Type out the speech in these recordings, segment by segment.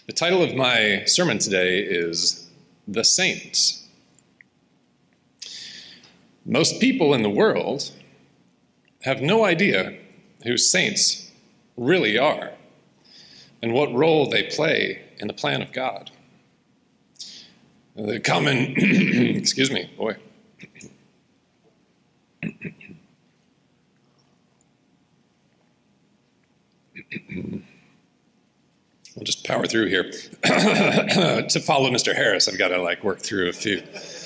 The title of my sermon today is The Saints. Most people in the world have no idea who saints really are and what role they play in the plan of God. The common, excuse me, boy. We'll just power through here. To follow Mr. Harris, I've got to work through a few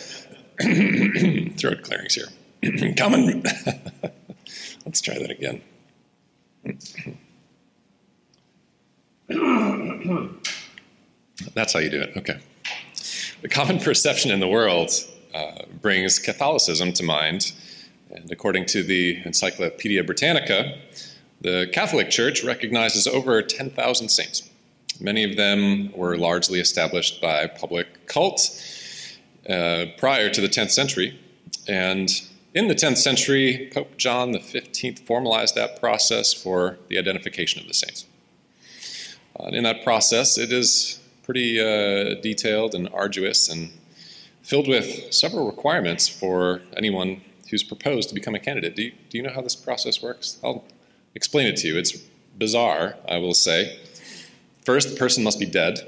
throat clearings here. Common. Let's try that again. That's how you do it. Okay. The common perception in the world brings Catholicism to mind. And according to the Encyclopedia Britannica, the Catholic Church recognizes over 10,000 saints. Many of them were largely established by public cults prior to the 10th century. And in the 10th century, Pope John XV formalized that process for the identification of the saints. In that process, it is pretty detailed and arduous and filled with several requirements for anyone who's proposed to become a candidate. Do you know how this process works? I'll explain it to you. It's bizarre, I will say. First, the person must be dead.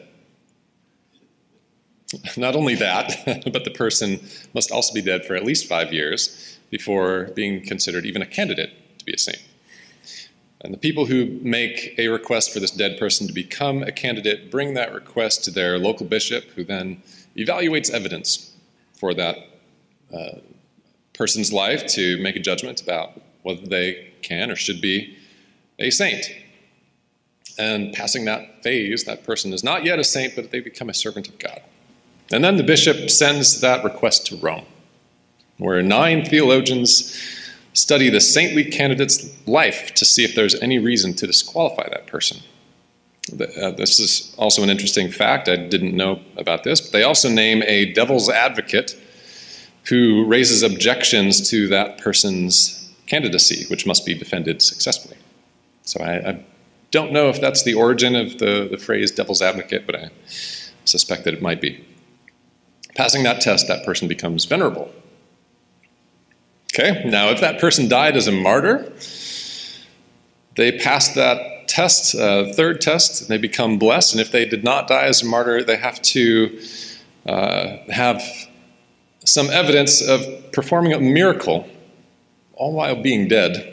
Not only that, but the person must also be dead for at least 5 years before being considered even a candidate to be a saint. And the people who make a request for this dead person to become a candidate bring that request to their local bishop, who then evaluates evidence for that person's life to make a judgment about whether they can or should be a saint. And passing that phase, that person is not yet a saint, but they become a servant of God. And then the bishop sends that request to Rome, where 9 theologians study the saintly candidate's life to see if there's any reason to disqualify that person. This is also an interesting fact. I didn't know about this, but they also name a devil's advocate who raises objections to that person's candidacy, which must be defended successfully. So I don't know if that's the origin of the phrase devil's advocate, but I suspect that it might be. Passing that test, that person becomes venerable. Okay, now if that person died as a martyr, they pass that test, third test, and they become blessed. And if they did not die as a martyr, they have to have some evidence of performing a miracle, all while being dead,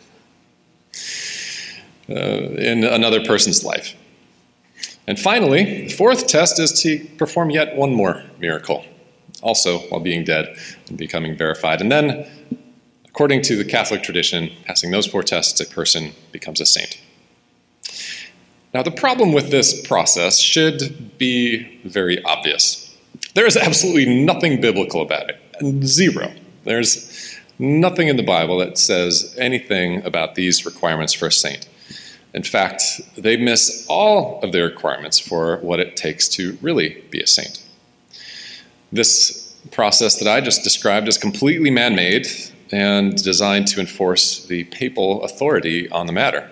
in another person's life. And finally, the fourth test is to perform yet one more miracle, also while being dead and becoming verified. And then, according to the Catholic tradition, passing those 4 tests, a person becomes a saint. Now, the problem with this process should be very obvious. There is absolutely nothing biblical about it. Zero. There's nothing in the Bible that says anything about these requirements for a saint. In fact, they miss all of the requirements for what it takes to really be a saint. This process that I just described is completely man-made and designed to enforce the papal authority on the matter.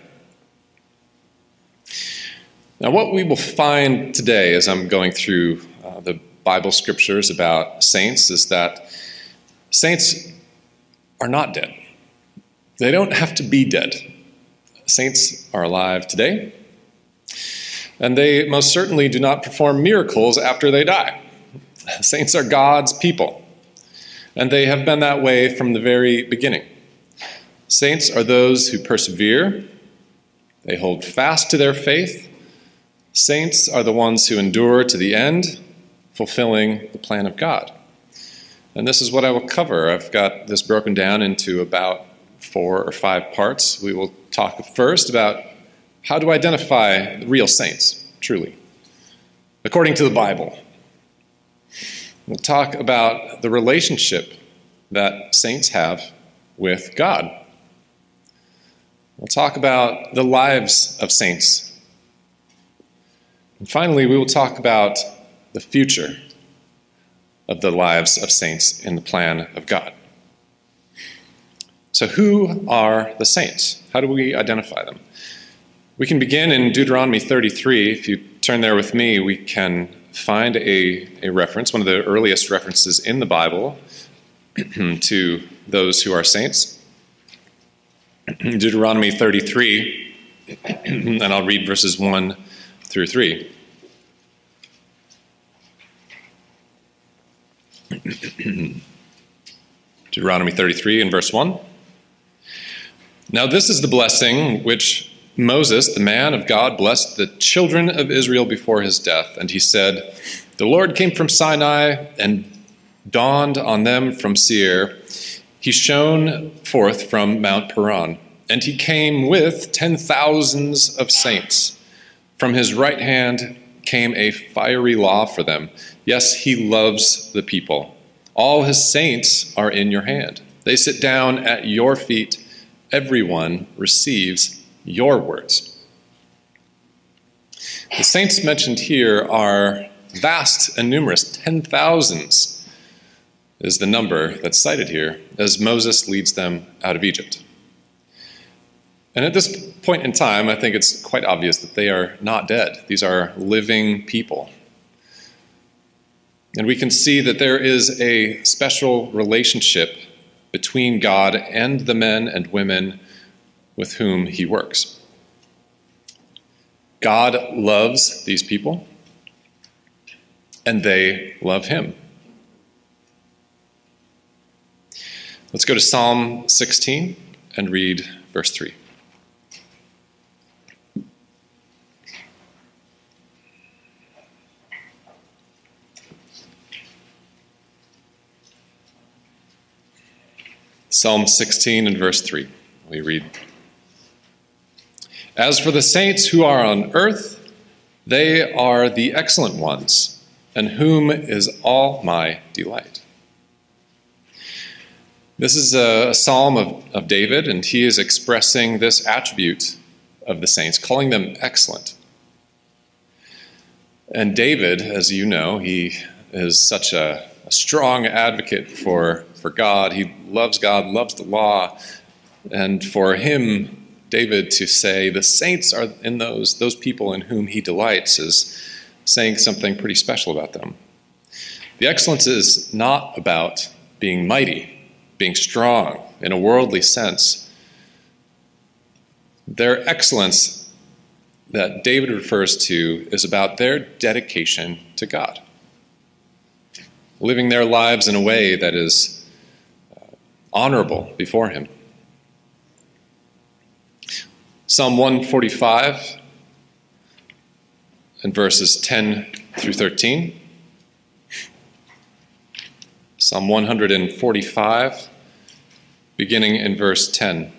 Now, what we will find today as I'm going through the Bible scriptures about saints is that saints are not dead. They don't have to be dead. Saints are alive today, and they most certainly do not perform miracles after they die. Saints are God's people, and they have been that way from the very beginning. Saints are those who persevere. They hold fast to their faith. Saints are the ones who endure to the end, fulfilling the plan of God. And this is what I will cover. I've got this broken down into about 4 or 5 parts. We will talk first about how to identify real saints, truly, according to the Bible. We'll talk about the relationship that saints have with God. We'll talk about the lives of saints. And finally, we will talk about the future of the lives of saints in the plan of God. So who are the saints? How do we identify them? We can begin in Deuteronomy 33. If you turn there with me, we can find a reference, one of the earliest references in the Bible to those who are saints. Deuteronomy 33, and I'll read verses 1 through 3. Deuteronomy 33 and verse 1. Now this is the blessing which Moses, the man of God, blessed the children of Israel before his death. And he said, the Lord came from Sinai and dawned on them from Seir. He shone forth from Mount Paran, and he came with 10,000s of saints. From his right hand came a fiery law for them. Yes, he loves the people. All his saints are in your hand. They sit down at your feet. Everyone receives your words. The saints mentioned here are vast and numerous. 10,000s is the number that's cited here as Moses leads them out of Egypt. And at this point in time, I think it's quite obvious that they are not dead. These are living people. And we can see that there is a special relationship between God and the men and women with whom he works. God loves these people, and they love him. Let's go to Psalm 16 and read verse 3. Psalm 16 and verse 3. We read, as for the saints who are on earth, they are the excellent ones, in whom is all my delight. This is a psalm of David, and he is expressing this attribute of the saints, calling them excellent. And David, as you know, he is such a strong advocate for God. He loves God, loves the law, and for him, David, to say the saints are in those people in whom he delights is saying something pretty special about them. The excellence is not about being mighty, being strong in a worldly sense. Their excellence that David refers to is about their dedication to God, living their lives in a way that is honorable before him. Psalm 145 and verses 10 through 13. Psalm 145, beginning in verse 10.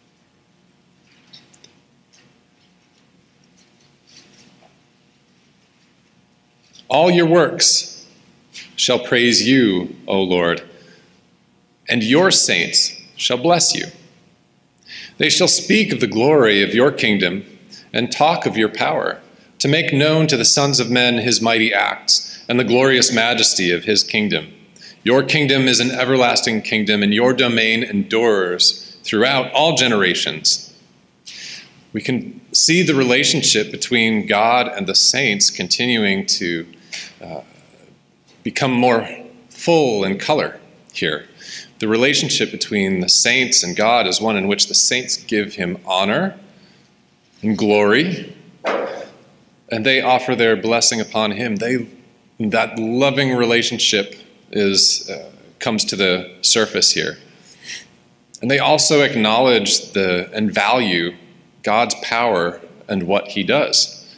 All your works shall praise you, O Lord, and your saints shall bless you. They shall speak of the glory of your kingdom and talk of your power, to make known to the sons of men his mighty acts and the glorious majesty of his kingdom. Your kingdom is an everlasting kingdom, and your domain endures throughout all generations. We can see the relationship between God and the saints continuing to become more full in color here. The relationship between the saints and God is one in which the saints give him honor and glory, and they offer their blessing upon him. That loving relationship comes to the surface here. And they also acknowledge and value God's power and what he does.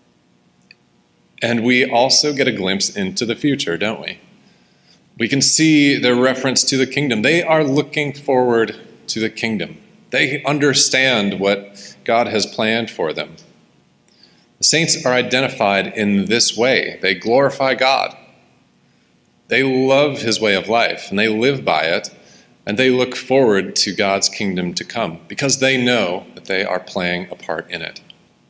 And we also get a glimpse into the future, don't we? We can see the reference to the kingdom. They are looking forward to the kingdom. They understand what God has planned for them. The saints are identified in this way. They glorify God. They love his way of life, and they live by it, and they look forward to God's kingdom to come because they know that they are playing a part in it.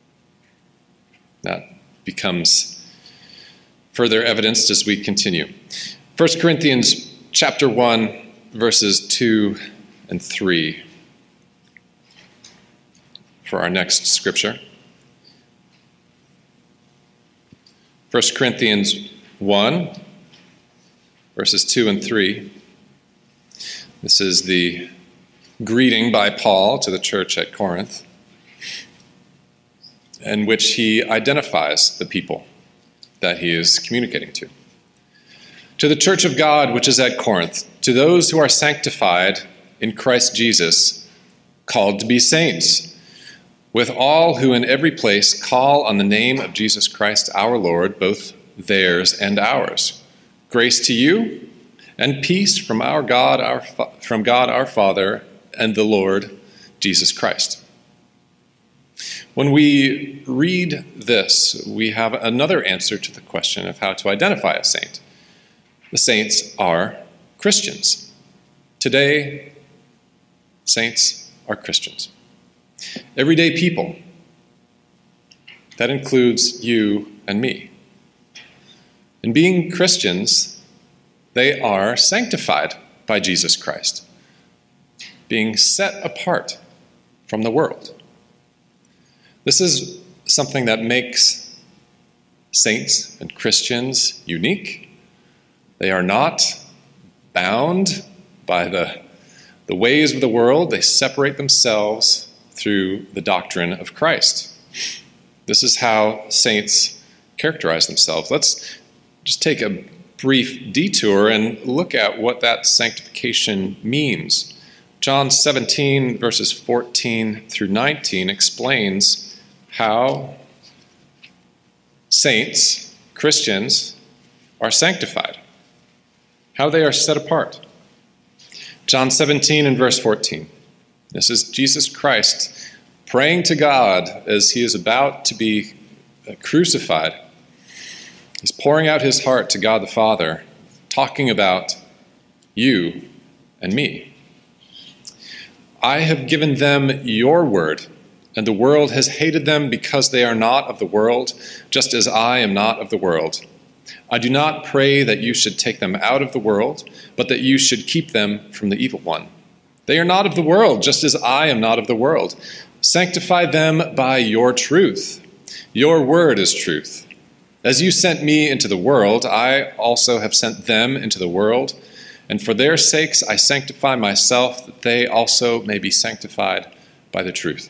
That becomes further evidenced as we continue. 1 Corinthians chapter 1, verses 2 and 3 for our next scripture. 1 Corinthians 1, verses 2 and 3. This is the greeting by Paul to the church at Corinth, in which he identifies the people that he is communicating to. To the church of God which is at Corinth, to those who are sanctified in Christ Jesus, called to be saints, with all who in every place call on the name of Jesus Christ our Lord, both theirs and ours. Grace to you and peace from God our Father and the Lord Jesus Christ. When we read this, we have another answer to the question of how to identify a saint. The saints are Christians. Today, saints are Christians. Everyday people. That includes you and me. In being Christians, they are sanctified by Jesus Christ, being set apart from the world. This is something that makes saints and Christians unique. They are not bound by the ways of the world. They separate themselves through the doctrine of Christ. This is how saints characterize themselves. Let's just take a brief detour and look at what that sanctification means. John 17, verses 14 through 19 explains how saints, Christians, are sanctified, how they are set apart. John 17 and verse 14. This is Jesus Christ praying to God as he is about to be crucified. He's pouring out his heart to God the Father, talking about you and me. I have given them your word, and the world has hated them because they are not of the world, just as I am not of the world. I do not pray that you should take them out of the world, but that you should keep them from the evil one. They are not of the world, just as I am not of the world. Sanctify them by your truth. Your word is truth. As you sent me into the world, I also have sent them into the world, and for their sakes I sanctify myself, that they also may be sanctified by the truth.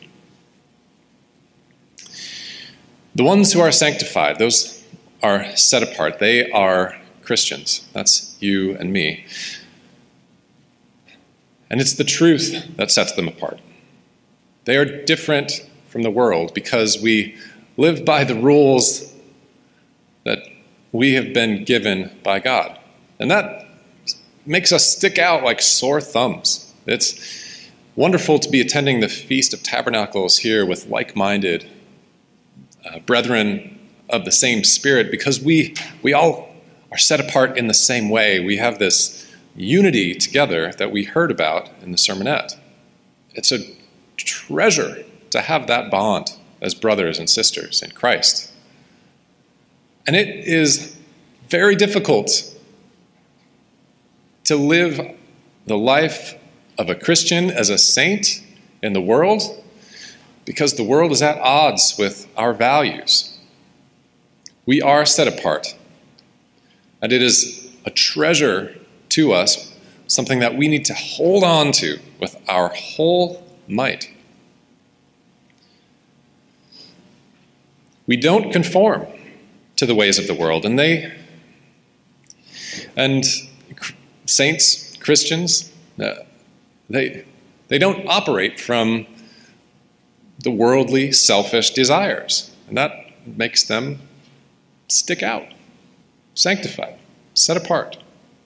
The ones who are sanctified, those are set apart. They are Christians. That's you and me. And it's the truth that sets them apart. They are different from the world because we live by the rules that we have been given by God. And that makes us stick out like sore thumbs. It's wonderful to be attending the Feast of Tabernacles here with like-minded brethren of the same spirit, because we all are set apart in the same way. We have this unity together that we heard about in the sermonette. It's a treasure to have that bond as brothers and sisters in Christ. And it is very difficult to live the life of a Christian as a saint in the world, because the world is at odds with our values. We are set apart, and it is a treasure to us, something that we need to hold on to with our whole might. We don't conform to the ways of the world, and saints, Christians, they don't operate from the worldly, selfish desires, and that makes them stick out, sanctified, set apart.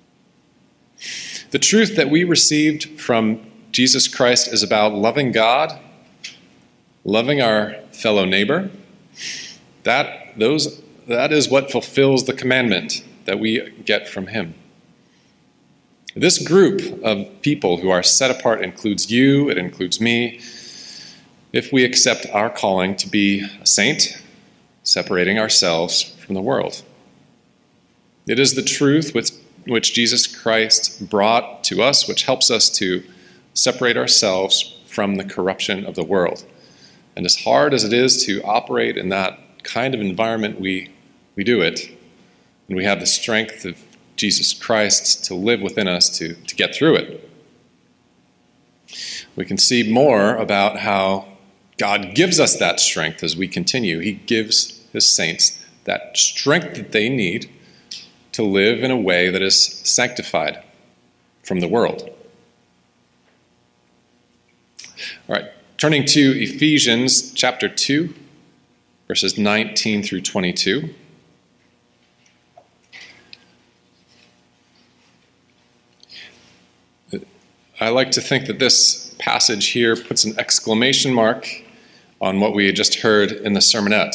The truth that we received from Jesus Christ is about loving God, loving our fellow neighbor. That is what fulfills the commandment that we get from him. This group of people who are set apart includes you, it includes me, if we accept our calling to be a saint, separating ourselves from the world. It is the truth which Jesus Christ brought to us, which helps us to separate ourselves from the corruption of the world. And as hard as it is to operate in that kind of environment, we we do it, and we have the strength of Jesus Christ to live within us to get through it. We can see more about how God gives us that strength as we continue. He gives his saints that strength that they need to live in a way that is sanctified from the world. All right, turning to Ephesians chapter 2, verses 19 through 22. I like to think that this passage here puts an exclamation mark on what we had just heard in the sermonette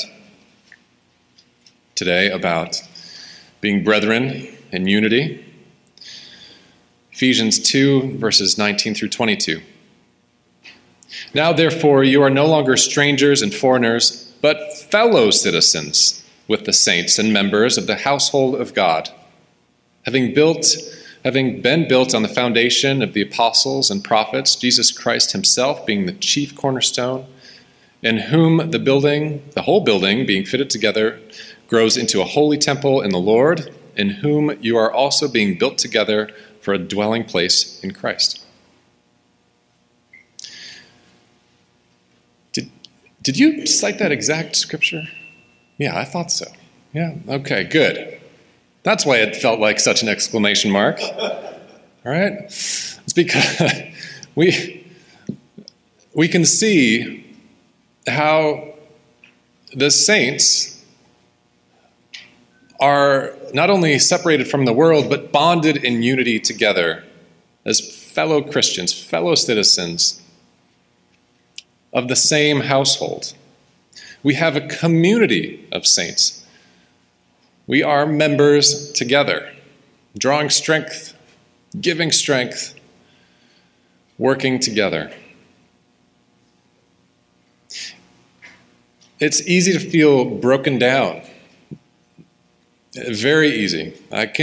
today about being brethren in unity. Ephesians 2, verses 19 through 22. Now, therefore, you are no longer strangers and foreigners, but fellow citizens with the saints and members of the household of God, having been built on the foundation of the apostles and prophets, Jesus Christ himself being the chief cornerstone, in whom the whole building, being fitted together, grows into a holy temple in the Lord, in whom you are also being built together for a dwelling place in Christ. Did you cite that exact scripture? Yeah, I thought so. Yeah, okay, good. That's why it felt like such an exclamation mark. All right? It's because we can see how the saints are not only separated from the world, but bonded in unity together as fellow Christians, fellow citizens of the same household. We have a community of saints. We are members together, drawing strength, giving strength, working together. It's easy to feel broken down. Very easy.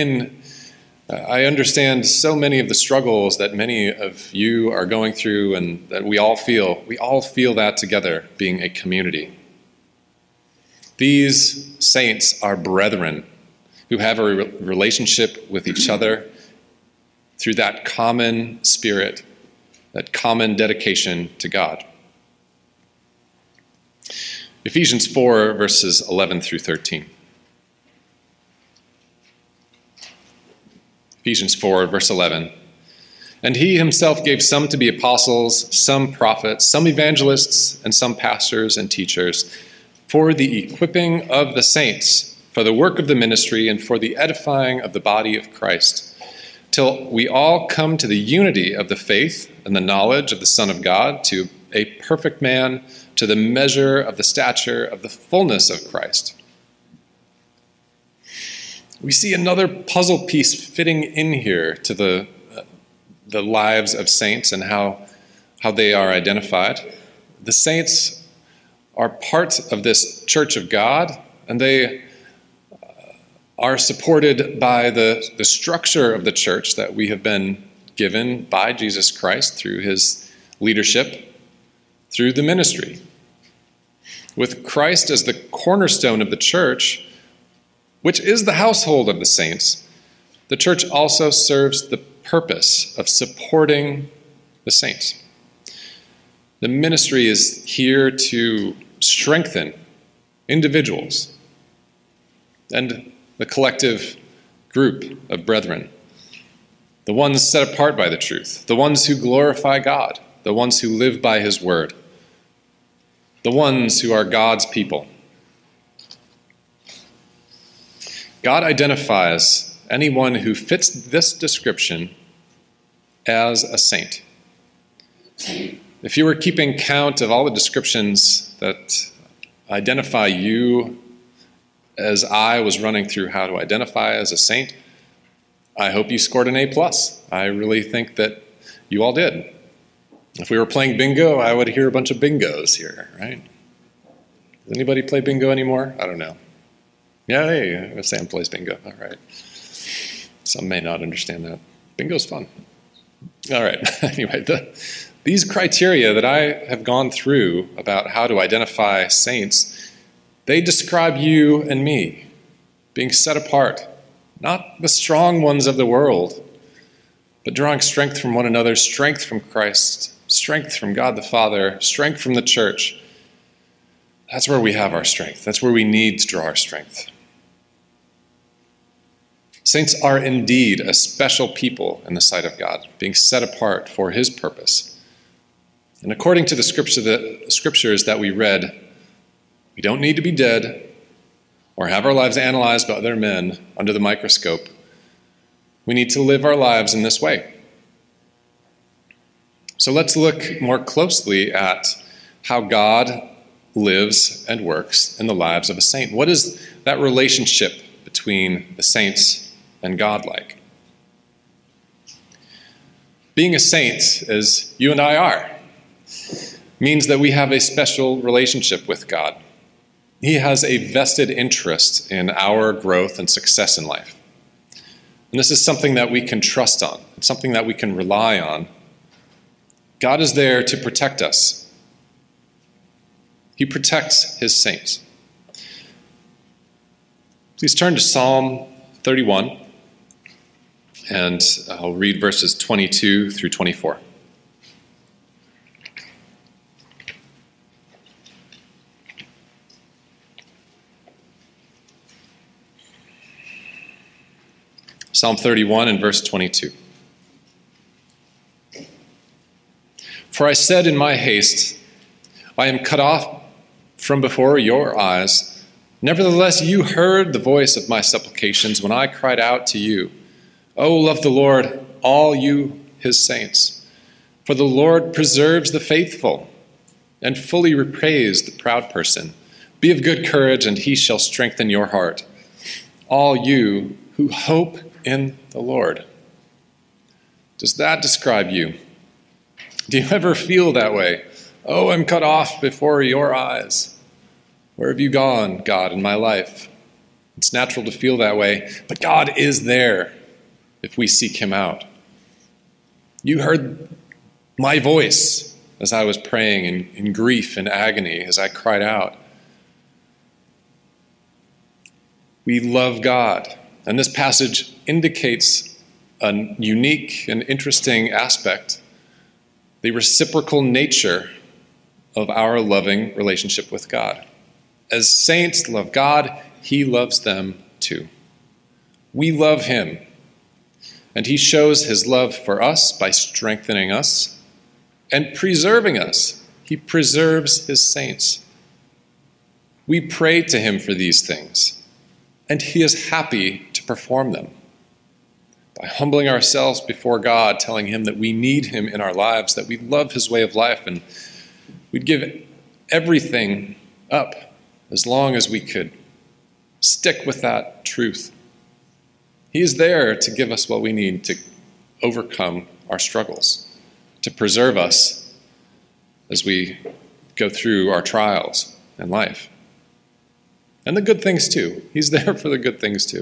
I understand so many of the struggles that many of you are going through and that we all feel. We all feel that together, being a community. These saints are brethren who have a relationship with each other through that common spirit, that common dedication to God. Ephesians 4, verses 11 through 13. Ephesians 4, verse 11. And he himself gave some to be apostles, some prophets, some evangelists, and some pastors and teachers, for the equipping of the saints, for the work of the ministry, and for the edifying of the body of Christ, till we all come to the unity of the faith and the knowledge of the Son of God, to a perfect man, to the measure of the stature of the fullness of Christ. We see another puzzle piece fitting in here to the lives of saints and how they are identified. The saints are part of this church of God, and they are supported by the structure of the church that we have been given by Jesus Christ through his leadership, through the ministry. With Christ as the cornerstone of the church, which is the household of the saints, the church also serves the purpose of supporting the saints. The ministry is here to strengthen individuals and the collective group of brethren, the ones set apart by the truth, the ones who glorify God, the ones who live by his word, the ones who are God's people. God identifies anyone who fits this description as a saint. If you were keeping count of all the descriptions that identify you as I was running through how to identify as a saint, I hope you scored an A+. I really think that you all did. If we were playing bingo, I would hear a bunch of bingos here, right? Does anybody play bingo anymore? I don't know. Yeah, hey, Sam plays bingo. All right. Some may not understand that. Bingo's fun. All right. Anyway, these criteria that I have gone through about how to identify saints, they describe you and me. being set apart, not the strong ones of the world, but drawing strength from one another, strength from Christ, strength from God the Father, strength from the church. That's where we have our strength. That's where we need to draw our strength. Saints are indeed a special people in the sight of God, being set apart for his purpose. And according to the scriptures that we read, we don't need to be dead or have our lives analyzed by other men under the microscope. We need to live our lives in this way. So let's look more closely at how God lives and works in the lives of a saint. What is that relationship between the saints and God like? Being a saint, as you and I are, means that we have a special relationship with God. He has a vested interest in our growth and success in life. And this is something that we can trust on. It's something that we can rely on. God is there to protect us. He protects his saints. Please turn to Psalm 31, and I'll read verses 22 through 24. Psalm 31 and verse 22. For I said in my haste, I am cut off from before your eyes. Nevertheless, you heard the voice of my supplications when I cried out to you. O love the Lord, all you his saints. For the Lord preserves the faithful and fully repays the proud person. Be of good courage, and he shall strengthen your heart. All you who hope in the Lord. Does that describe you? Do you ever feel that way? Oh, I'm cut off before your eyes. Where have you gone, God, in my life? It's natural to feel that way, but God is there if we seek him out. You heard my voice as I was praying in grief and agony, as I cried out. We love God. And this passage indicates a unique and interesting aspect, the reciprocal nature of our loving relationship with God. As saints love God, he loves them too. We love him, and he shows his love for us by strengthening us and preserving us. He preserves his saints. We pray to him for these things, and he is happy to perform them. By humbling ourselves before God, telling him that we need him in our lives, that we love his way of life, and we'd give everything up as long as we could stick with that truth. He is there to give us what we need to overcome our struggles, to preserve us as we go through our trials in life. And the good things too. He's there for the good things too.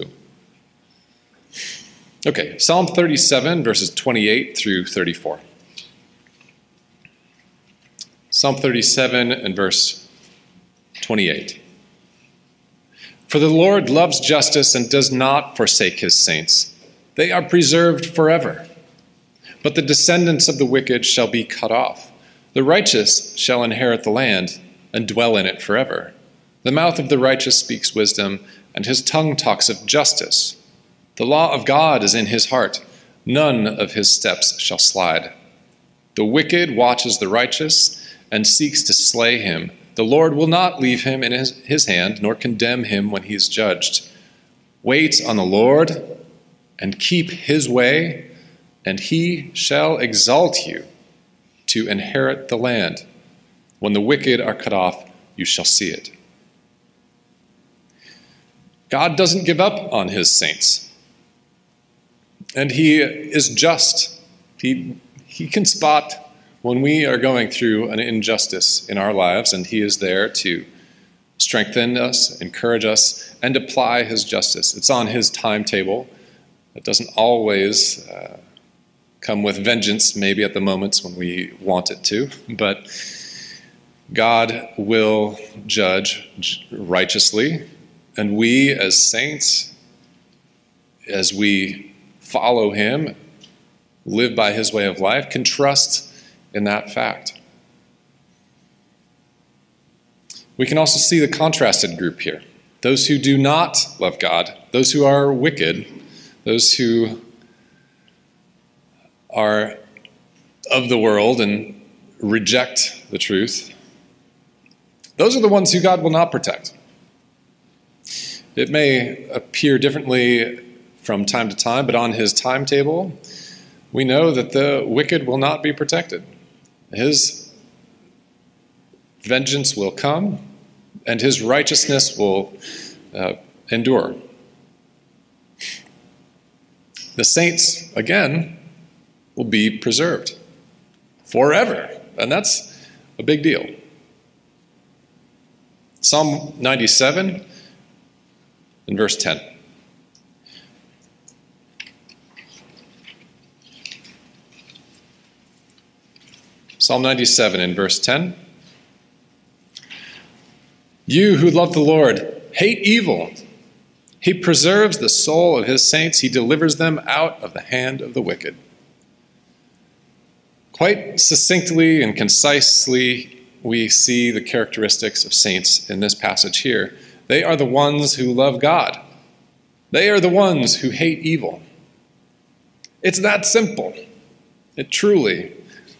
Okay, Psalm 37, verses 28 through 34. Psalm 37 and verse 28. For the Lord loves justice and does not forsake his saints. They are preserved forever. But the descendants of the wicked shall be cut off. The righteous shall inherit the land and dwell in it forever. The mouth of the righteous speaks wisdom, and his tongue talks of justice. The law of God is in his heart. None of his steps shall slide. The wicked watches the righteous and seeks to slay him. The Lord will not leave him in his hand, nor condemn him when he is judged. Wait on the Lord and keep his way, and he shall exalt you to inherit the land. When the wicked are cut off, you shall see it. God doesn't give up on his saints. And he is just. He can spot when we are going through an injustice in our lives, and he is there to strengthen us, encourage us, and apply his justice. It's on his timetable. It doesn't always come with vengeance, maybe at the moments when we want it to, but God will judge righteously And we as saints, as we follow him, live by his way of life, can trust in that fact. We can also see the contrasted group here. Those who do not love God, those who are wicked, those who are of the world and reject the truth. Those are the ones who God will not protect. It may appear differently from time to time, but on his timetable, we know that the wicked will not be protected. His vengeance will come, and his righteousness will endure. The saints, again, will be preserved forever, and that's a big deal. Psalm 97 and verse 10. Psalm 97 and verse 10. You who love the Lord, hate evil. He preserves the soul of his saints. He delivers them out of the hand of the wicked. Quite succinctly and concisely, we see the characteristics of saints in this passage here. They are the ones who love God. They are the ones who hate evil. It's that simple. It truly.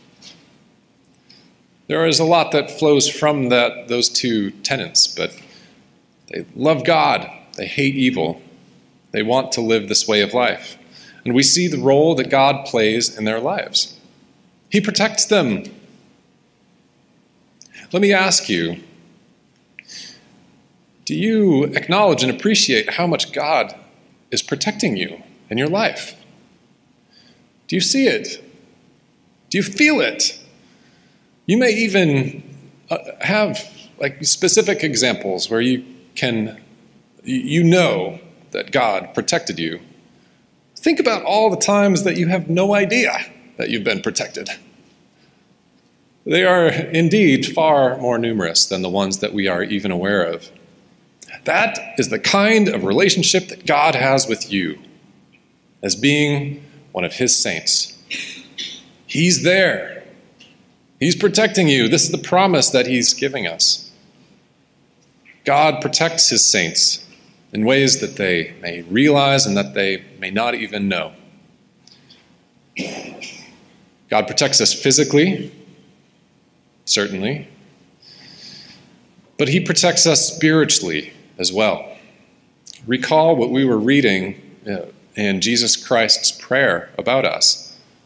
There is a lot that flows from those two tenets, but they love God. They hate evil. They want to live this way of life. And we see the role that God plays in their lives. He protects them. Let me ask you, do you acknowledge and appreciate how much God is protecting you in your life? Do you see it? Do you feel it? You may even have specific examples where you know that God protected you. Think about all the times that you have no idea that you've been protected. They are indeed far more numerous than the ones that we are even aware of. That is the kind of relationship that God has with you as being one of his saints. He's there. He's protecting you. This is the promise that he's giving us. God protects his saints in ways that they may realize and that they may not even know. God protects us physically, certainly, but he protects us spiritually as well. Recall what we were reading in Jesus Christ's prayer about us.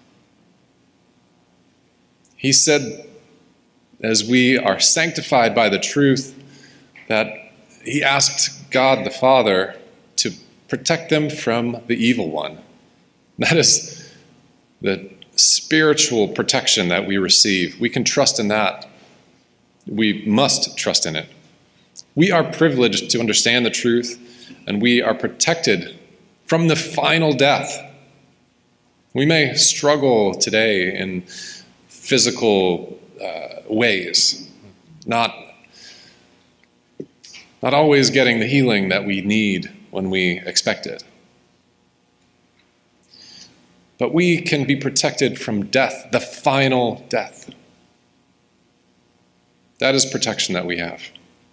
He said, as we are sanctified by the truth, that he asked God the Father to protect them from the evil one. That is the spiritual protection that we receive. We can trust in that. We must trust in it. We are privileged to understand the truth, and we are protected from the final death. We may struggle today in physical ways, not always getting the healing that we need when we expect it. But we can be protected from death, the final death. That is protection that we have.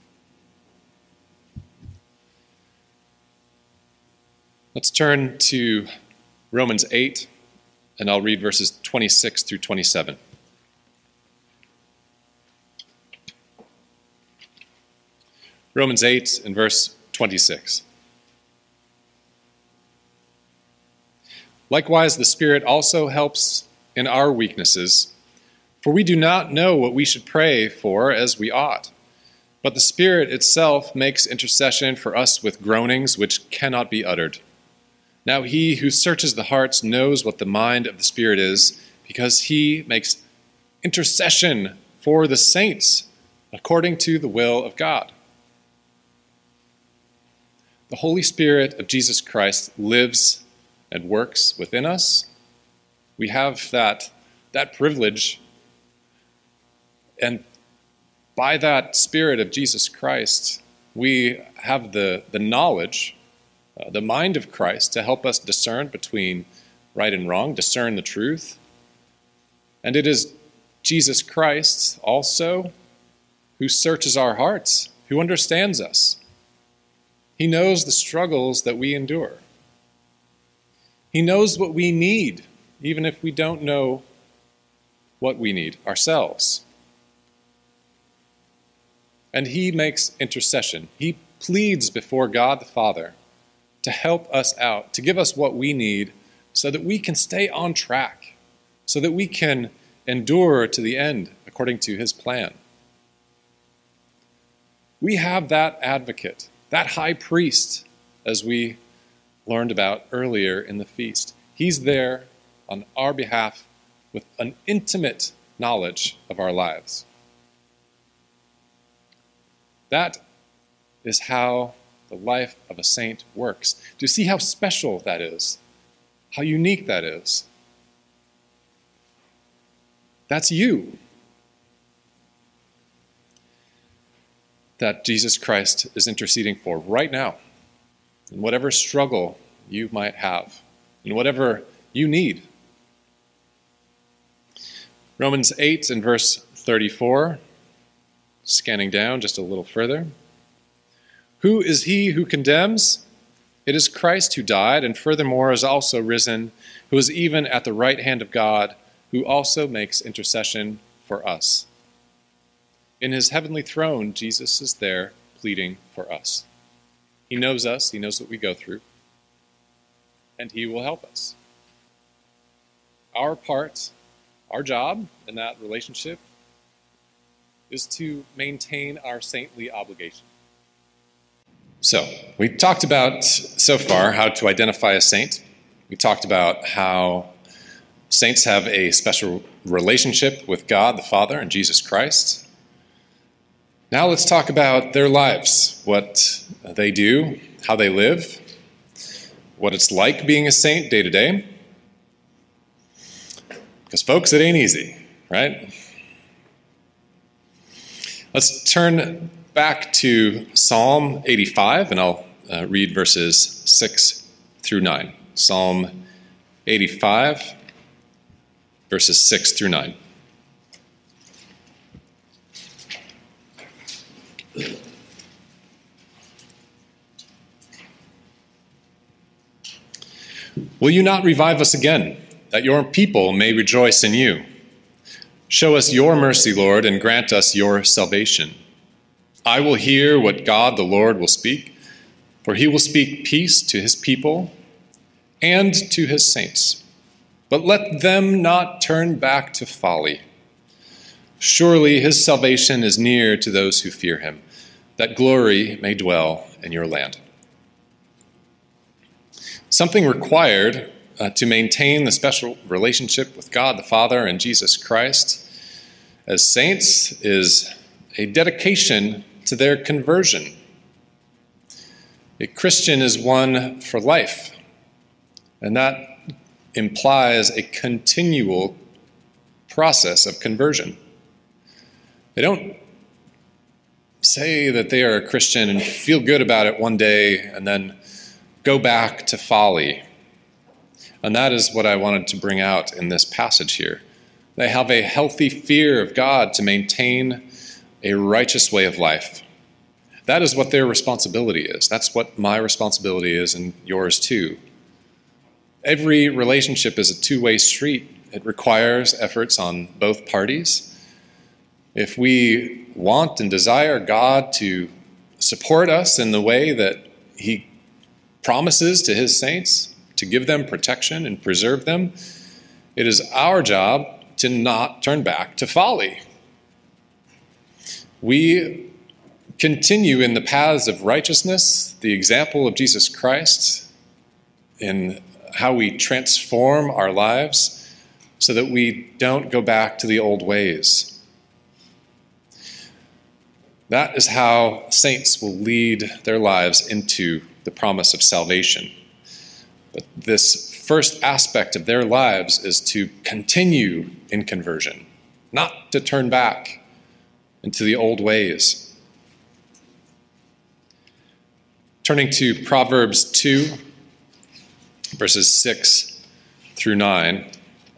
Let's turn to Romans 8, and I'll read verses 26 through 27. Romans 8 and verse 26. Likewise, the Spirit also helps in our weaknesses, for we do not know what we should pray for as we ought. But the Spirit itself makes intercession for us with groanings which cannot be uttered. Now he who searches the hearts knows what the mind of the Spirit is, because he makes intercession for the saints according to the will of God. The Holy Spirit of Jesus Christ lives and works within us. We have that privilege, and by that Spirit of Jesus Christ, We have the knowledge, the mind of Christ to help us discern between right and wrong, discern the truth. And it is Jesus Christ also who searches our hearts, who understands us. He knows the struggles that we endure. He knows what we need, even if we don't know what we need ourselves. And he makes intercession. He pleads before God the Father to help us out, to give us what we need so that we can stay on track, so that we can endure to the end according to his plan. We have that advocate, that high priest, as we learned about earlier in the feast. He's there on our behalf with an intimate knowledge of our lives. That is how the life of a saint works. Do you see how special that is? How unique that is? That's you. That Jesus Christ is interceding for right now, in whatever struggle you might have, in whatever you need. Romans 8 and verse 34, scanning down just a little further. Who is he who condemns? It is Christ who died, and furthermore is also risen, who is even at the right hand of God, who also makes intercession for us. In his heavenly throne, Jesus is there pleading for us. He knows us, he knows what we go through, and he will help us. Our part, our job in that relationship is to maintain our saintly obligation. So, we talked about so far how to identify a saint. We talked about how saints have a special relationship with God the Father and Jesus Christ. Now let's talk about their lives, what they do, how they live, what it's like being a saint day to day. Because folks, it ain't easy, right? Let's turn back to Psalm 85, and I'll read verses 6 through 9. Psalm 85, verses 6 through 9. Will you not revive us again, that your people may rejoice in you? Show us your mercy, Lord, and grant us your salvation. I will hear what God the Lord will speak, for he will speak peace to his people and to his saints. But let them not turn back to folly. Surely his salvation is near to those who fear him, that glory may dwell in your land. Something required to maintain the special relationship with God the Father and Jesus Christ as saints is a dedication to their conversion. A Christian is one for life, and that implies a continual process of conversion. They don't say that they are a Christian and feel good about it one day and then go back to folly. And that is what I wanted to bring out in this passage here. They have a healthy fear of God to maintain a righteous way of life. That is what their responsibility is. That's what my responsibility is, and yours too. Every relationship is a two-way street. It requires efforts on both parties. If we want and desire God to support us in the way that he promises to his saints, to give them protection and preserve them, it is our job to not turn back to folly. We continue in the paths of righteousness, the example of Jesus Christ, in how we transform our lives so that we don't go back to the old ways. That is how saints will lead their lives into the promise of salvation. But this first aspect of their lives is to continue in conversion, not to turn back into the old ways. Turning to Proverbs 2, verses 6 through 9.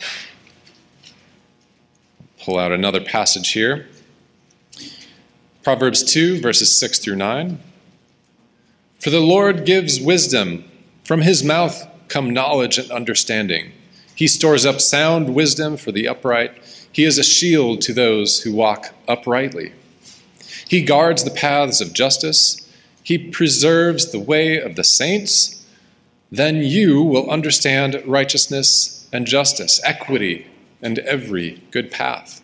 Pull out another passage here. Proverbs 2, verses 6 through 9. For the Lord gives wisdom. From his mouth come knowledge and understanding. He stores up sound wisdom for the upright. He is a shield to those who walk uprightly. He guards the paths of justice. He preserves the way of the saints. Then you will understand righteousness and justice, equity, and every good path.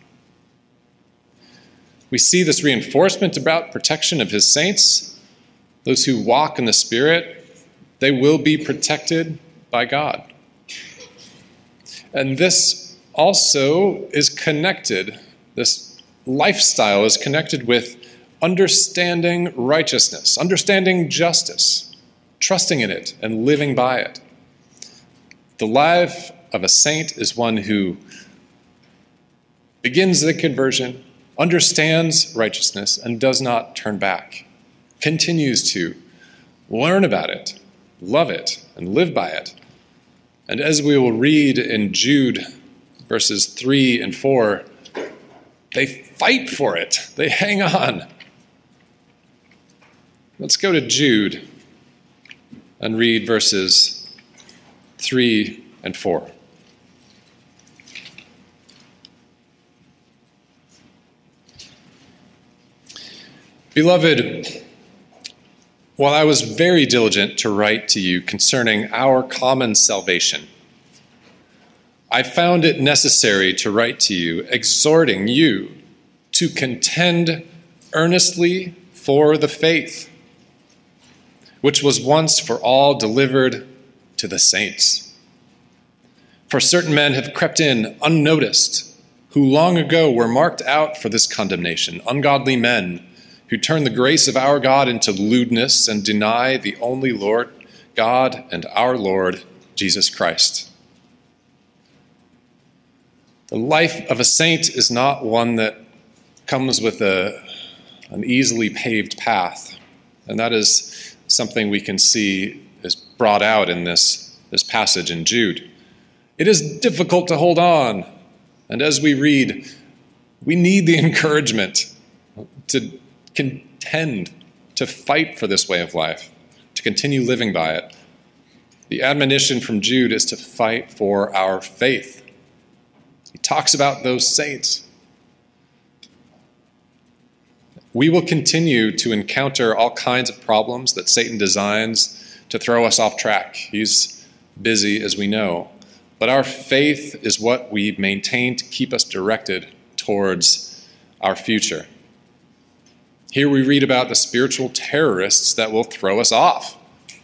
We see this reinforcement about protection of his saints. Those who walk in the Spirit, they will be protected by God. And this also is connected, this lifestyle is connected with understanding righteousness, understanding justice, trusting in it and living by it. The life of a saint is one who begins the conversion, understands righteousness, and does not turn back, continues to learn about it, love it, and live by it. And as we will read in Jude, verses 3 and 4, they fight for it. They hang on. Let's go to Jude and read verses 3 and 4. Beloved, while I was very diligent to write to you concerning our common salvation, I found it necessary to write to you, exhorting you to contend earnestly for the faith, which was once for all delivered to the saints. For certain men have crept in unnoticed, who long ago were marked out for this condemnation, ungodly men, who turn the grace of our God into lewdness and deny the only Lord, God and our Lord, Jesus Christ. The life of a saint is not one that comes with an easily paved path, and that is something we can see is brought out in this passage in Jude. It is difficult to hold on, and as we read, we need the encouragement to contend, to fight for this way of life, to continue living by it. The admonition from Jude is to fight for our faith. He talks about those saints. We will continue to encounter all kinds of problems that Satan designs to throw us off track. He's busy, as we know. But our faith is what we maintain to keep us directed towards our future. Here we read about the spiritual terrorists that will throw us off.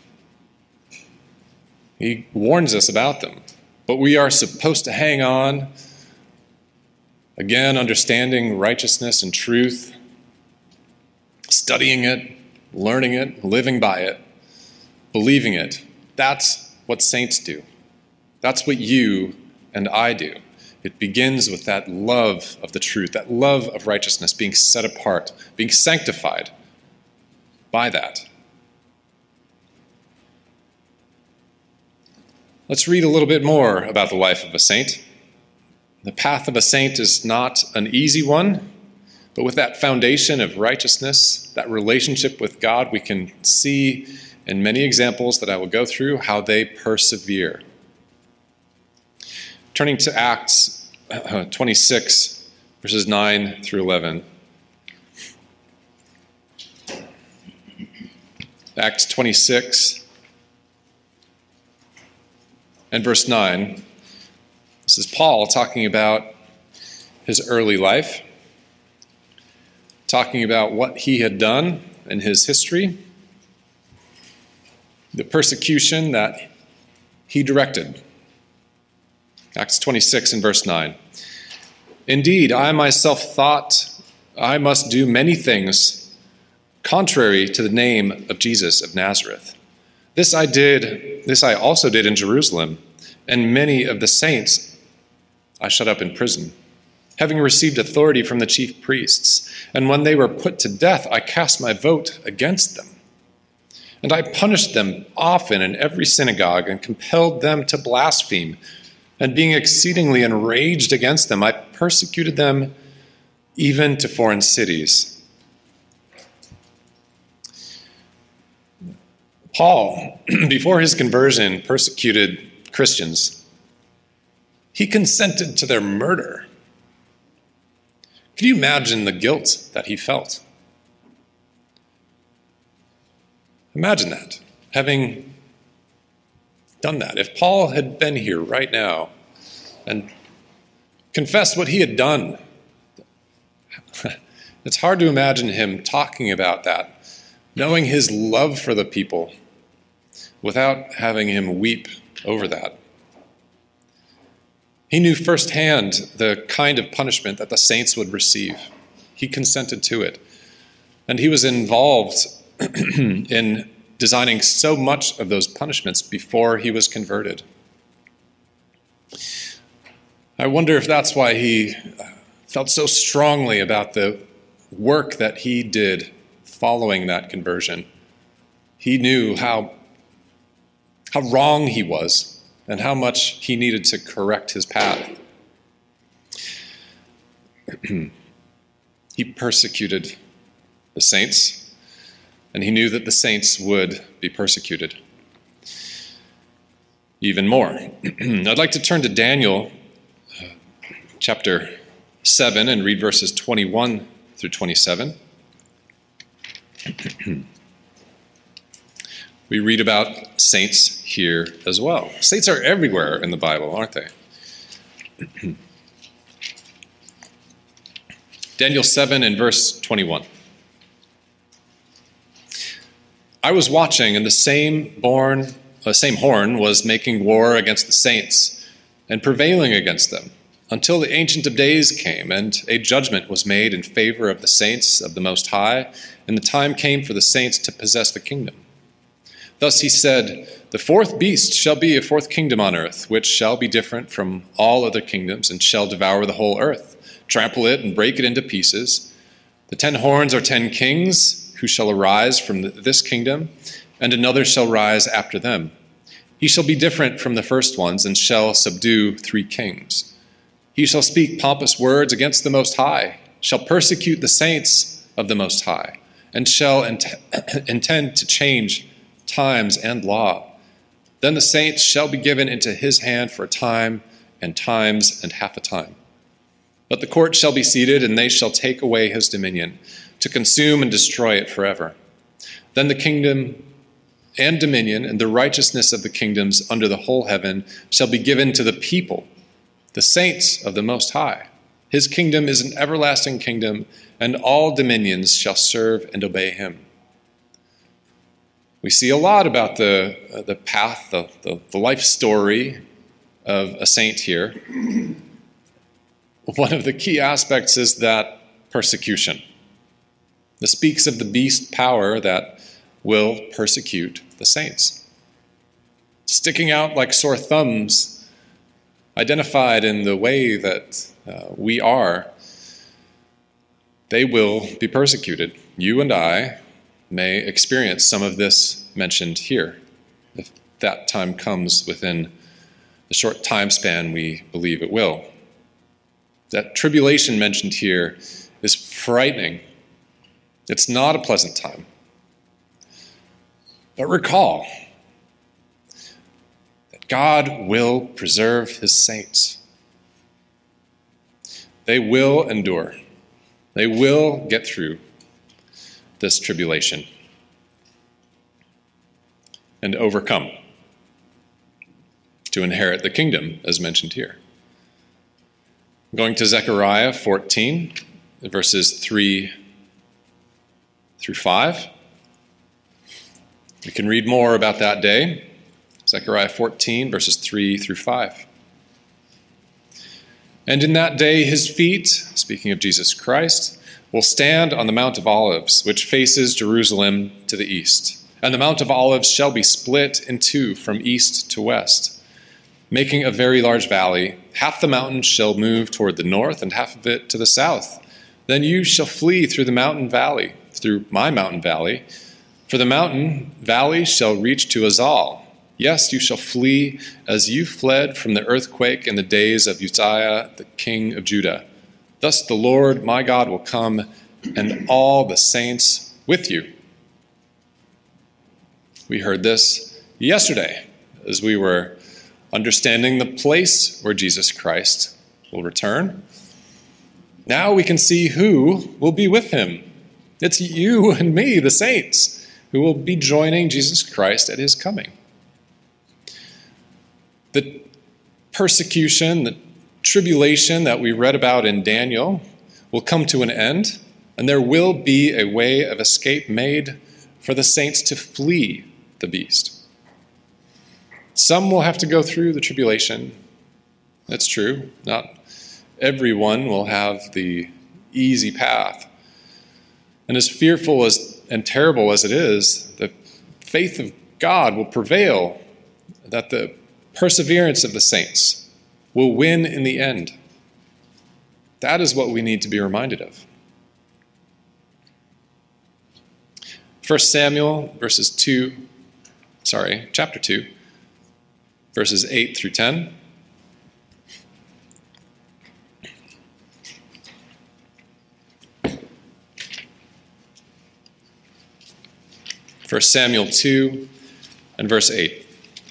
He warns us about them. But we are supposed to hang on, again, understanding righteousness and truth, studying it, learning it, living by it, believing it. That's what saints do. That's what you and I do. It begins with that love of the truth, that love of righteousness, being set apart, being sanctified by that. Let's read a little bit more about the life of a saint. The path of a saint is not an easy one, but with that foundation of righteousness, that relationship with God, we can see in many examples that I will go through how they persevere. Turning to Acts 26, verses 9 through 11. Acts 26 and verse 9. This is Paul talking about his early life, talking about what he had done in his history, the persecution that he directed. Acts 26 and verse 9. Indeed, I myself thought I must do many things contrary to the name of Jesus of Nazareth. This I also did in Jerusalem, and many of the saints I shut up in prison, having received authority from the chief priests. And when they were put to death, I cast my vote against them. And I punished them often in every synagogue and compelled them to blaspheme. And being exceedingly enraged against them, I persecuted them even to foreign cities. Paul, before his conversion, persecuted Christians. He consented to their murder. Can you imagine the guilt that he felt? Imagine that, having done that. If Paul had been here right now and confessed what he had done, it's hard to imagine him talking about that, knowing his love for the people, without having him weep over that. He knew firsthand the kind of punishment that the saints would receive. He consented to it. And he was involved in designing so much of those punishments before he was converted. I wonder if that's why he felt so strongly about the work that he did following that conversion. He knew how wrong he was and how much he needed to correct his path. He persecuted the saints, and he knew that the saints would be persecuted even more. I'd like to turn to Daniel chapter 7 and read verses 21 through 27. We read about saints here as well. Saints are everywhere in the Bible, aren't they? Daniel 7 and verse 21. I was watching, and the same horn was making war against the saints and prevailing against them, until the Ancient of Days came, and a judgment was made in favor of the saints of the Most High, and the time came for the saints to possess the kingdom. Thus he said, the fourth beast shall be a fourth kingdom on earth, which shall be different from all other kingdoms, and shall devour the whole earth, trample it, and break it into pieces. The 10 horns are 10 kings, who shall arise from this kingdom, and another shall rise after them. He shall be different from the first ones, and shall subdue 3 kings. He shall speak pompous words against the Most High, shall persecute the saints of the Most High, and shall intend to change times and law. Then the saints shall be given into his hand for a time, and times, and half a time. But the court shall be seated, and they shall take away his dominion, to consume and destroy it forever. Then the kingdom and dominion and the righteousness of the kingdoms under the whole heaven shall be given to the people, the saints of the Most High. His kingdom is an everlasting kingdom, and all dominions shall serve and obey him. We see a lot about the path, the life story of a saint here. One of the key aspects is that persecution. This speaks of the beast power that will persecute the saints. Sticking out like sore thumbs, identified in the way that we are, they will be persecuted. You and I may experience some of this mentioned here, if that time comes within the short time span we believe it will. That tribulation mentioned here is frightening. It's not a pleasant time. But recall that God will preserve his saints. They will endure. They will get through this tribulation and overcome to inherit the kingdom, as mentioned here. Going to Zechariah 14, verses 3 through 5. We can read more about that day. Zechariah 14, verses 3 through 5. And in that day his feet, speaking of Jesus Christ, will stand on the Mount of Olives, which faces Jerusalem to the east. And the Mount of Olives shall be split in two from east to west, making a very large valley. Half the mountain shall move toward the north, and half of it to the south. Then you shall flee through the mountain valley, through my mountain valley, For the mountain valley shall reach to Azal. Yes, you shall flee as you fled from the earthquake in the days of Uzziah, the king of Judah. Thus the Lord my God will come, and all the saints with you. We heard this yesterday as we were understanding the place where Jesus Christ will return. Now we can see who will be with him. It's you and me, the saints, who will be joining Jesus Christ at his coming. The persecution, the tribulation that we read about in Daniel will come to an end, and there will be a way of escape made for the saints to flee the beast. Some will have to go through the tribulation. That's true. Not everyone will have the easy path. And as fearful and terrible as it is, the faith of God will prevail, that the perseverance of the saints will win in the end. That is what we need to be reminded of. 1 Samuel chapter 2, verses 8 through 10. First Samuel 2 and verse 8.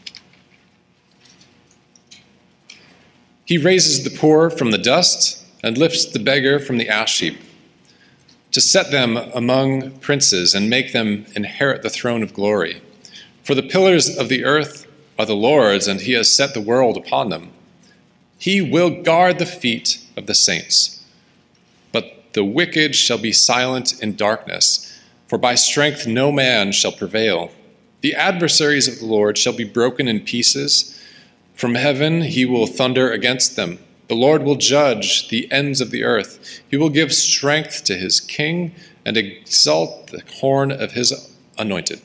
He raises the poor from the dust and lifts the beggar from the ash heap, to set them among princes and make them inherit the throne of glory. For the pillars of the earth are the Lord's, and he has set the world upon them. He will guard the feet of the saints. But the wicked shall be silent in darkness, for by strength no man shall prevail. The adversaries of the Lord shall be broken in pieces. From heaven he will thunder against them. The Lord will judge the ends of the earth. He will give strength to his king and exalt the horn of his anointed.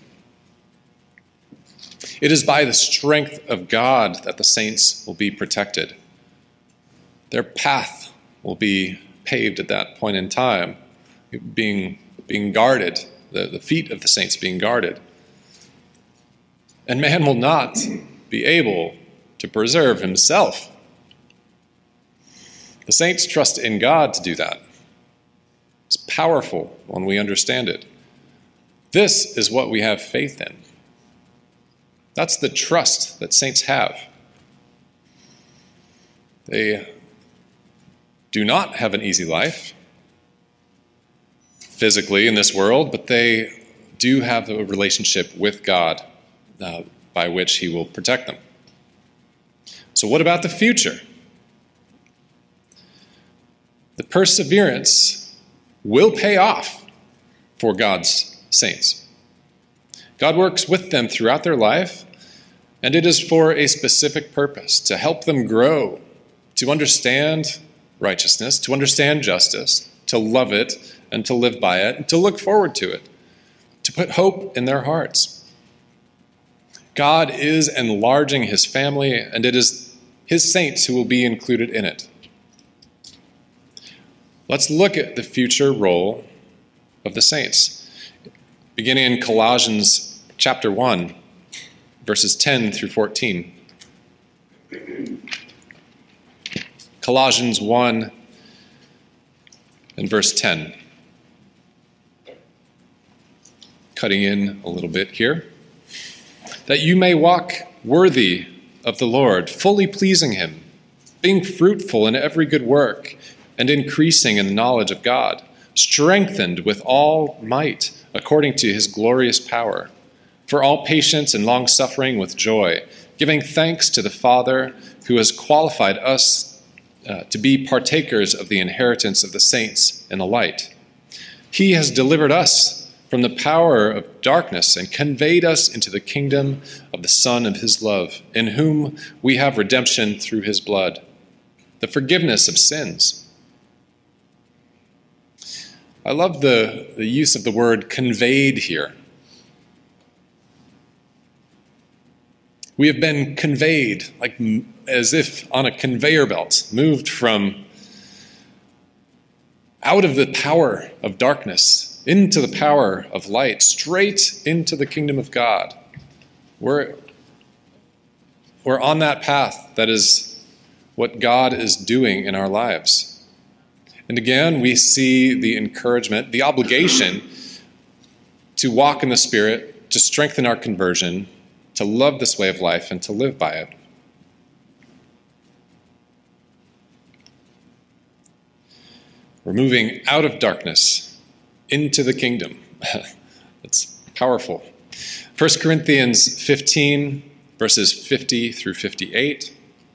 It is by the strength of God that the saints will be protected. Their path will be paved at that point in time, being guarded, the feet of the saints being guarded. And man will not be able to preserve himself. The saints trust in God to do that. It's powerful when we understand it. This is what we have faith in. That's the trust that saints have. They do not have an easy life physically in this world, but they do have a relationship with God by which he will protect them. So what about the future? The perseverance will pay off for God's saints. God works with them throughout their life, and it is for a specific purpose, to help them grow, to understand righteousness, to understand justice, to love it, and to live by it, and to look forward to it, to put hope in their hearts. God is enlarging his family, and it is his saints who will be included in it. Let's look at the future role of the saints. Beginning in Colossians chapter 1, verses 10 through 14. Colossians 1 and verse 10. Cutting in a little bit here. That you may walk worthy of the Lord, fully pleasing him, being fruitful in every good work, and increasing in the knowledge of God, strengthened with all might according to his glorious power, for all patience and long-suffering with joy, giving thanks to the Father who has qualified us to be partakers of the inheritance of the saints in the light. He has delivered us from the power of darkness and conveyed us into the kingdom of the Son of his love, in whom we have redemption through his blood, the forgiveness of sins. I love the use of the word conveyed here. We have been conveyed, like as if on a conveyor belt, moved from out of the power of darkness into the power of light, straight into the kingdom of God. We're on that path. That is what God is doing in our lives. And again, we see the encouragement, the obligation to walk in the Spirit, to strengthen our conversion, to love this way of life, and to live by it. We're moving out of darkness into the kingdom. It's powerful. 1 Corinthians 15, verses 50 through 58,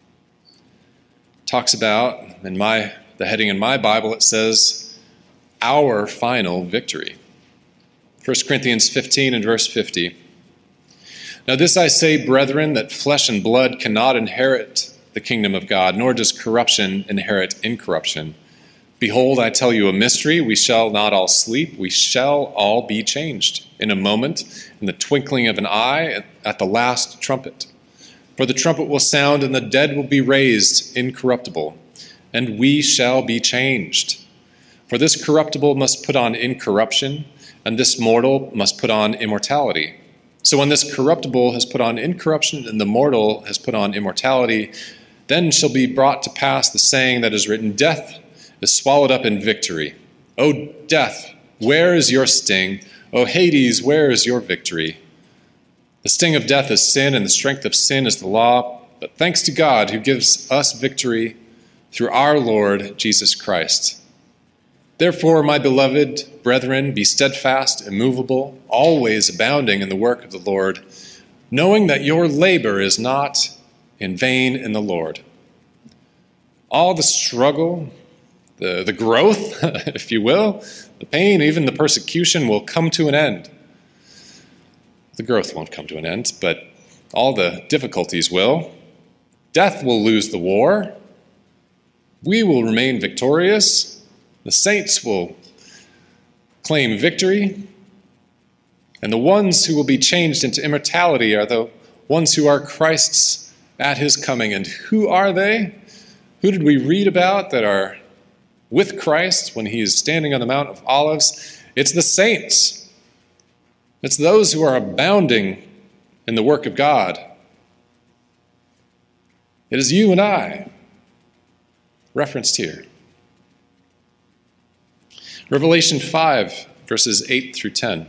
talks about, the heading in my Bible, it says, our final victory. 1 Corinthians 15 and verse 50. Now this I say, brethren, that flesh and blood cannot inherit the kingdom of God, nor does corruption inherit incorruption. Behold, I tell you a mystery. We shall not all sleep. We shall all be changed in a moment, in the twinkling of an eye, at the last trumpet. For the trumpet will sound, and the dead will be raised incorruptible, and we shall be changed. For this corruptible must put on incorruption, and this mortal must put on immortality. So when this corruptible has put on incorruption, and the mortal has put on immortality, then shall be brought to pass the saying that is written, death is swallowed up in victory. O death, where is your sting? O Hades, where is your victory? The sting of death is sin, and the strength of sin is the law. But thanks to God who gives us victory through our Lord Jesus Christ. Therefore, my beloved brethren, be steadfast, immovable, always abounding in the work of the Lord, knowing that your labor is not in vain in the Lord. All the struggle, the growth, if you will, the pain, even the persecution will come to an end. The growth won't come to an end, but all the difficulties will. Death will lose the war. We will remain victorious. The saints will claim victory. And the ones who will be changed into immortality are the ones who are Christ's at his coming. And who are they? Who did we read about that are with Christ when he is standing on the Mount of Olives? It's the saints. It's those who are abounding in the work of God. It is you and I, referenced here. Revelation 5, verses 8 through 10.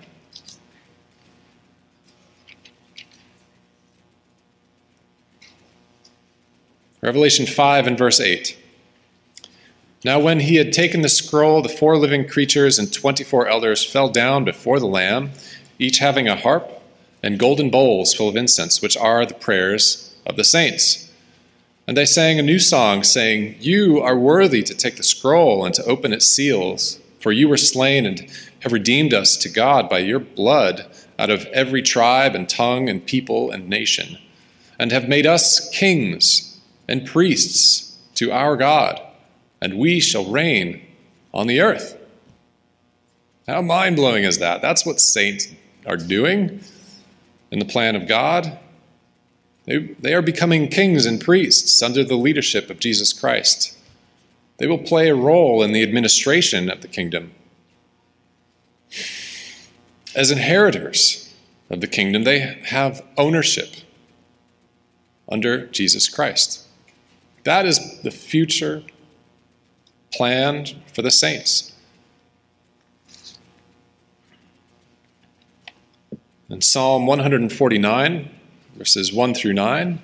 Revelation 5 and verse 8. Now when he had taken the scroll, the 4 living creatures and 24 elders fell down before the Lamb, each having a harp and golden bowls full of incense, which are the prayers of the saints. And they sang a new song, saying, You are worthy to take the scroll and to open its seals, for you were slain and have redeemed us to God by your blood out of every tribe and tongue and people and nation, and have made us kings and priests to our God, and we shall reign on the earth. How mind-blowing is that? That's what saints are doing in the plan of God. They are becoming kings and priests under the leadership of Jesus Christ. They will play a role in the administration of the kingdom. As inheritors of the kingdom, they have ownership under Jesus Christ. That is the future plan for the saints. In Psalm 149, verses 1 through 9,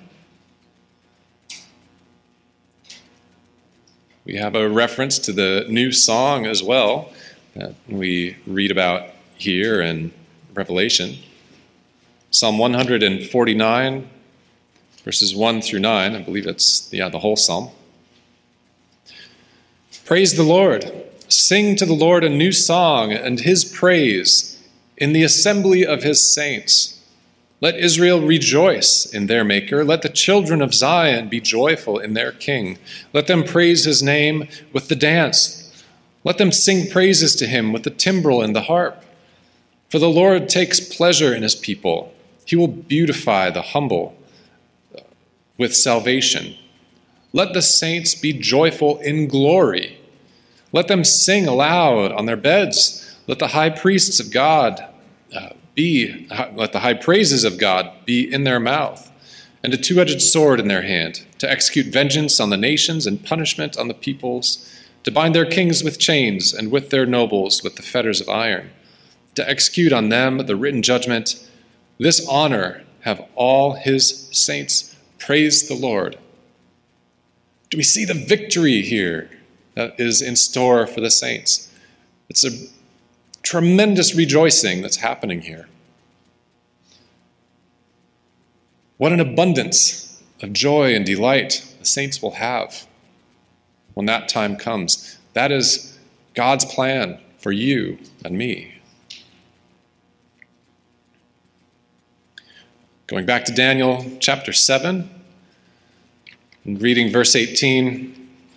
we have a reference to the new song as well that we read about here in Revelation. Psalm 149, verses 1 through 9. I believe it's the whole psalm. Praise the Lord. Sing to the Lord a new song and his praise in the assembly of his saints. Let Israel rejoice in their Maker. Let the children of Zion be joyful in their King. Let them praise his name with the dance. Let them sing praises to him with the timbrel and the harp. For the Lord takes pleasure in his people. He will beautify the humble with salvation. Let the saints be joyful in glory. Let them sing aloud on their beds. Let the high praises of God be in their mouth, and a two-edged sword in their hand, to execute vengeance on the nations and punishment on the peoples, to bind their kings with chains and with their nobles with the fetters of iron, to execute on them the written judgment. This honor have all his saints. Praise the Lord. Do we see the victory here that is in store for the saints? It's a tremendous rejoicing that's happening here. What an abundance of joy and delight the saints will have when that time comes. That is God's plan for you and me. Going back to Daniel chapter 7 and reading verse 18.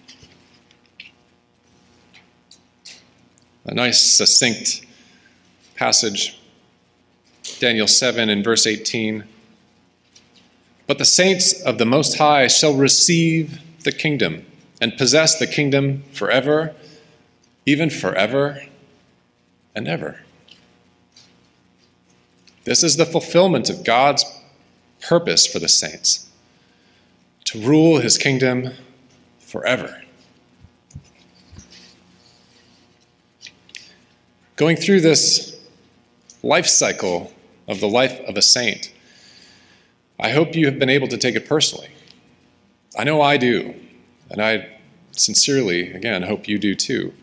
A nice, succinct passage. Daniel 7 and verse 18. But the saints of the Most High shall receive the kingdom and possess the kingdom forever, even forever and ever. This is the fulfillment of God's purpose for the saints, to rule his kingdom forever. Going through this life cycle of the life of a saint, I hope you have been able to take it personally. I know I do, and I sincerely, again, hope you do too,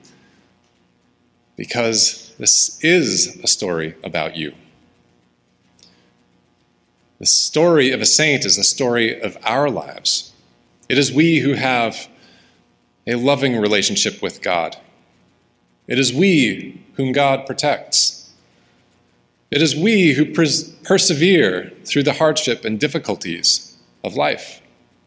because this is a story about you. The story of a saint is the story of our lives. It is we who have a loving relationship with God. It is we whom God protects. It is we who persevere through the hardship and difficulties of life.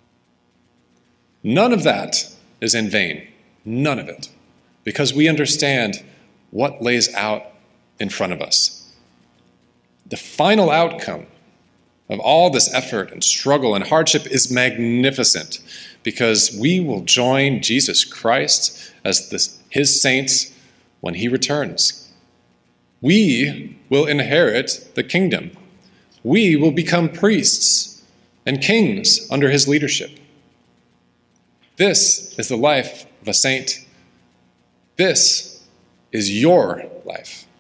None of that is in vain. None of it. Because we understand what lays out in front of us. The final outcome of all this effort and struggle and hardship is magnificent, because we will join Jesus Christ as his saints when he returns. We will inherit the kingdom. We will become priests and kings under his leadership. This is the life of a saint. This is your life.